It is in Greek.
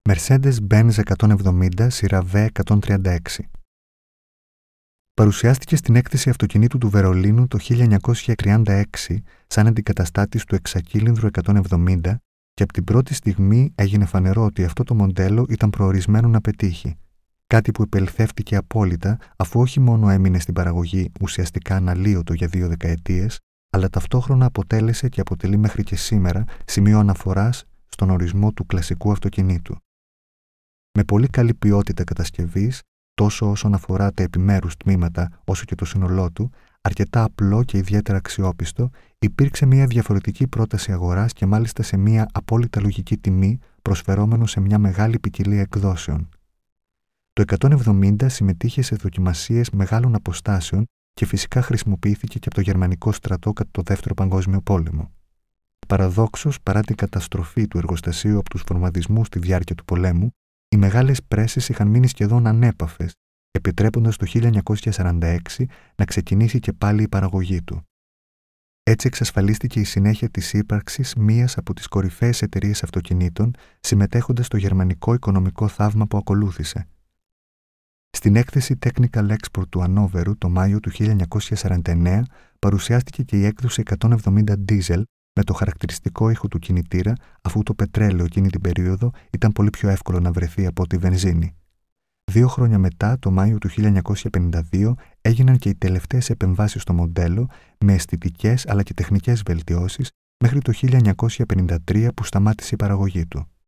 Mercedes-Benz 170 σειρά V136. Παρουσιάστηκε στην έκθεση αυτοκινήτου του Βερολίνου το 1936 σαν αντικαταστάτης του εξακύλινδρου 170 και από την πρώτη στιγμή έγινε φανερό ότι αυτό το μοντέλο ήταν προορισμένο να πετύχει. Κάτι που επελθεύτηκε απόλυτα αφού όχι μόνο έμεινε στην παραγωγή ουσιαστικά αναλύωτο για 2 δεκαετίες, αλλά ταυτόχρονα αποτέλεσε και αποτελεί μέχρι και σήμερα σημείο αναφοράς στον ορισμό του κλασικού αυτοκινήτου. Με πολύ καλή ποιότητα κατασκευής, τόσο όσον αφορά τα επιμέρους τμήματα όσο και το σύνολό του, αρκετά απλό και ιδιαίτερα αξιόπιστο, υπήρξε μια διαφορετική πρόταση αγοράς και μάλιστα σε μια απόλυτα λογική τιμή, προσφερόμενο σε μια μεγάλη ποικιλία εκδόσεων. Το 170 συμμετείχε σε δοκιμασίες μεγάλων αποστάσεων και φυσικά χρησιμοποιήθηκε και από το γερμανικό στρατό κατά το Δεύτερο Παγκόσμιο Πόλεμο. Παραδόξως, παρά την καταστροφή του εργοστασίου από τους φορμαδισμούς στη διάρκεια του πολέμου, οι μεγάλες πρέσες είχαν μείνει σχεδόν ανέπαφες, επιτρέποντας το 1946 να ξεκινήσει και πάλι η παραγωγή του. Έτσι εξασφαλίστηκε η συνέχεια της ύπαρξης μίας από τις κορυφαίες εταιρείες αυτοκινήτων, συμμετέχοντας στο γερμανικό οικονομικό θαύμα που ακολούθησε. Στην έκθεση Technical Export του Ανόβερου το Μάιο του 1949 παρουσιάστηκε και η έκδοση 170 Diesel με το χαρακτηριστικό ήχο του κινητήρα, αφού το πετρέλαιο εκείνη την περίοδο ήταν πολύ πιο εύκολο να βρεθεί από τη βενζίνη. 2 χρόνια μετά, το Μάιο του 1952, έγιναν και οι τελευταίες επεμβάσεις στο μοντέλο με αισθητικές αλλά και τεχνικές βελτιώσεις μέχρι το 1953 που σταμάτησε η παραγωγή του.